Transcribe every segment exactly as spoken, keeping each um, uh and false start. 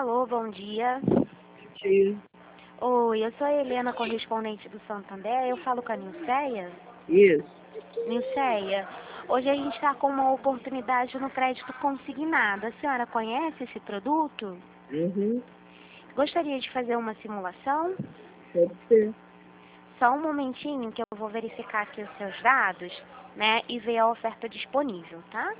Alô, bom dia. Sim. Oi, eu sou a Helena, correspondente do Santander. Eu falo com a Nilceia. Isso. Nilceia, hoje a gente está com uma oportunidade no crédito consignado. A senhora conhece esse produto? Uhum. Gostaria de fazer uma simulação? Pode ser. Só um momentinho que eu vou verificar aqui os seus dados, né, e ver a oferta disponível, tá?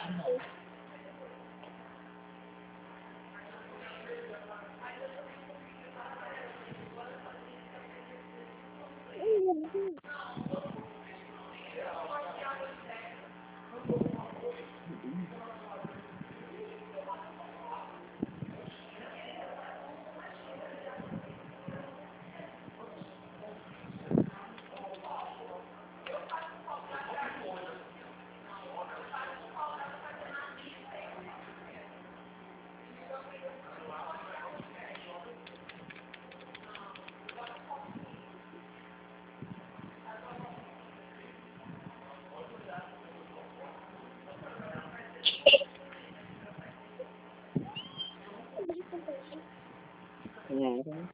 Claro.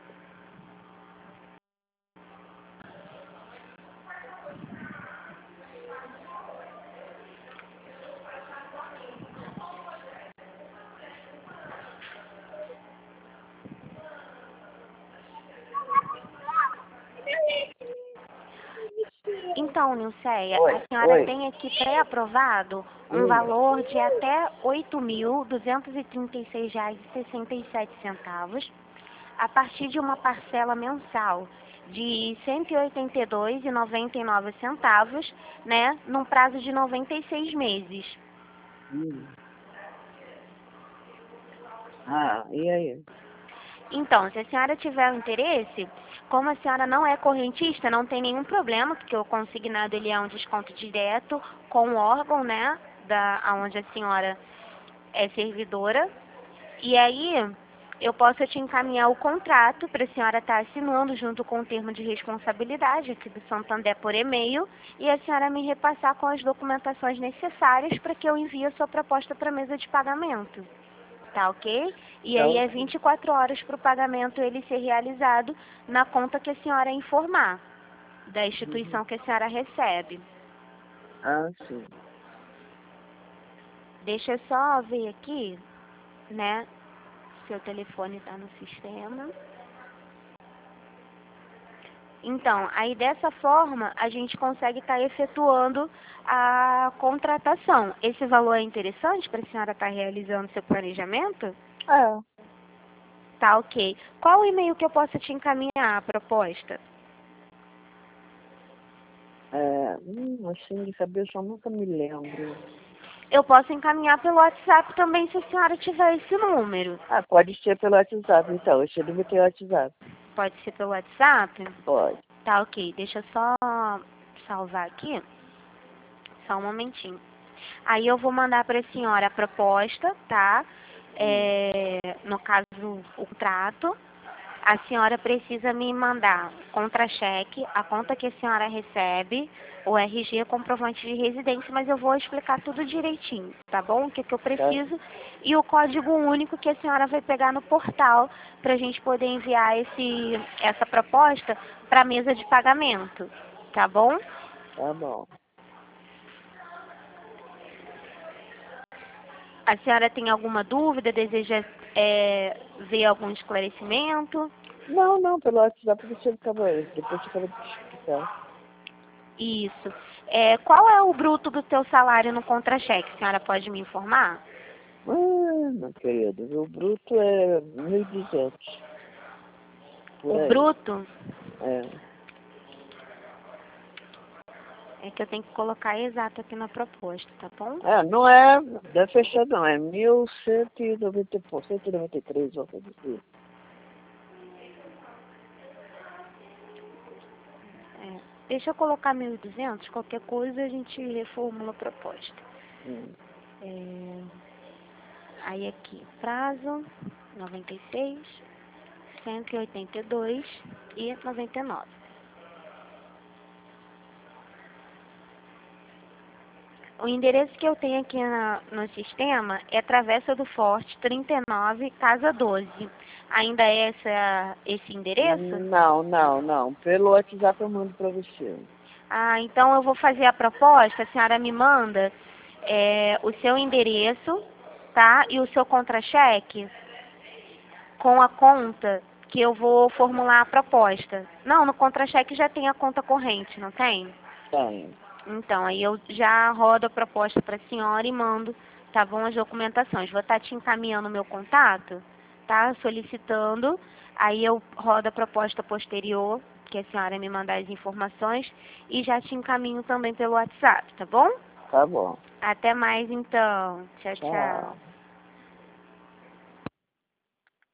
Então, Nilceia, Oi, a senhora oi. tem aqui pré-aprovado um Hum. valor de até oito mil duzentos e trinta e seis reais e sessenta e sete centavos, a partir de uma parcela mensal de cento e oitenta e dois reais e noventa e nove centavos, né, num prazo de noventa e seis meses. Hum. Ah, e aí? Então, se a senhora tiver interesse, como a senhora não é correntista, não tem nenhum problema, porque o consignado ele é um desconto direto com o órgão, né, da aonde a senhora é servidora. E aí eu posso te encaminhar o contrato para a senhora estar assinando junto com o termo de responsabilidade aqui do Santander por e-mail e a senhora me repassar com as documentações necessárias para que eu envie a sua proposta para a mesa de pagamento. Tá ok? E aí Então, é vinte e quatro horas para o pagamento ele ser realizado na conta que a senhora informar da instituição uhum. que a senhora recebe. Ah, sim. Deixa eu só ver aqui, né? Seu telefone está no sistema. Então, aí dessa forma a gente consegue estar efetuando a contratação. Esse valor é interessante para a senhora estar realizando seu planejamento? É. Tá ok. Qual o e-mail que eu possa te encaminhar a proposta? É, hum, assim, de cabeça eu nunca me lembro. Eu posso encaminhar pelo WhatsApp também se a senhora tiver esse número. Ah, pode ser pelo WhatsApp, então. Você deve ter WhatsApp. Pode ser pelo WhatsApp? Pode. Tá ok. Deixa eu só salvar aqui. Só um momentinho. Aí eu vou mandar para a senhora a proposta, tá? Hum. É, no caso, o contrato. A senhora precisa me mandar contra-cheque, a conta que a senhora recebe, o R G, comprovante de residência, mas eu vou explicar tudo direitinho, tá bom? O que, que eu Tá? preciso e o código único que a senhora vai pegar no portal para a gente poder enviar esse, essa proposta para a mesa de pagamento, tá bom? Tá bom. A senhora tem alguma dúvida, deseja é, ver algum esclarecimento? Não, não, pelo WhatsApp você acaba, depois você acaba de explicar. Isso. É, qual é o bruto do teu salário no contra-cheque? A senhora pode me informar? Ah, meu querido, o bruto é mil e duzentos. Por O aí. bruto É. é que eu tenho que colocar exato aqui na proposta, tá bom? É, não é da fechada não, é mil cento e noventa e pouco, cento e noventa e três, ou coisa assim. É, deixa eu colocar mil e duzentos, qualquer coisa a gente reformula a proposta. Hum. É, aí aqui, prazo, noventa e seis, cento e oitenta e dois e noventa e nove. O endereço que eu tenho aqui na- no sistema é Travessa do Forte, trinta e nove, Casa doze. Ainda é essa, esse endereço? Não, não, não. Pelo WhatsApp eu mando para você. Ah, então eu vou fazer a proposta, a senhora me manda é, o seu endereço, tá? E o seu contra-cheque com a conta que eu vou formular a proposta. Não, no contra-cheque já tem a conta corrente, não tem? Tem. Então, aí eu já rodo a proposta para a senhora e mando, tá bom, as documentações. Vou estar te encaminhando o meu contato, tá? Solicitando. Aí eu rodo a proposta posterior, que a senhora me mandar as informações, e já te encaminho também pelo WhatsApp, tá bom? Tá bom. Até mais então. Tchau, tchau. Tchau.